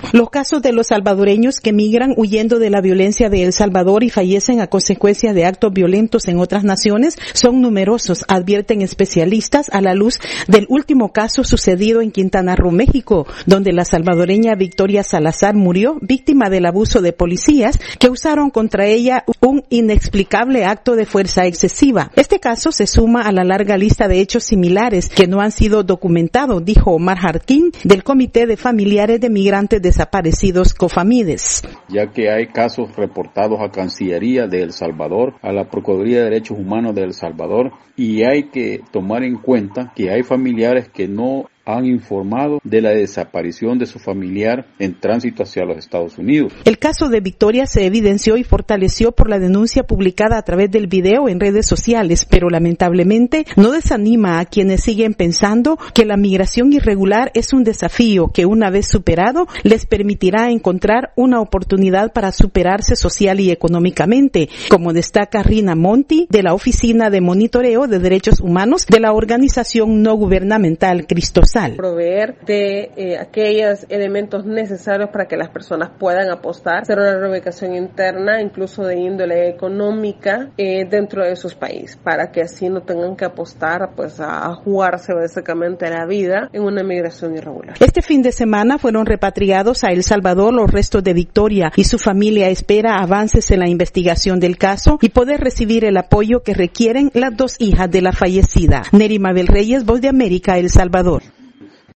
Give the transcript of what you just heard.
Los casos de los salvadoreños que migran huyendo de la violencia de El Salvador y fallecen a consecuencia de actos violentos en otras naciones son numerosos, advierten especialistas a la luz del último caso sucedido en Quintana Roo, México, donde la salvadoreña Victoria Salazar murió víctima del abuso de policías que usaron contra ella un inexplicable acto de fuerza excesiva. Este caso se suma a la larga lista de hechos similares que no han sido documentados, dijo Omar Jarquín, del Comité de Familiares de Migrantes Desaparecidos COFAMIDES. Ya que hay casos reportados a Cancillería de El Salvador, a la Procuraduría de Derechos Humanos de El Salvador, y hay que tomar en cuenta que hay familiares que no han informado de la desaparición de su familiar en tránsito hacia los Estados Unidos. El caso de Victoria se evidenció y fortaleció por la denuncia publicada a través del video en redes sociales, pero lamentablemente no desanima a quienes siguen pensando que la migración irregular es un desafío que una vez superado les permitirá encontrar una oportunidad para superarse social y económicamente, como destaca Rina Monti de la Oficina de Monitoreo de Derechos Humanos de la organización no gubernamental Cristosal. Proveer de aquellos elementos necesarios para que las personas puedan apostar, hacer una reubicación interna, incluso de índole económica, dentro de sus países, para que así no tengan que apostar pues a jugarse básicamente la vida en una migración irregular. Este fin de semana fueron repatriados a El Salvador los restos de Victoria y su familia espera avances en la investigación del caso y poder recibir el apoyo que requieren las dos hijas de la fallecida. Neri Mabel Reyes, Voz de América, El Salvador.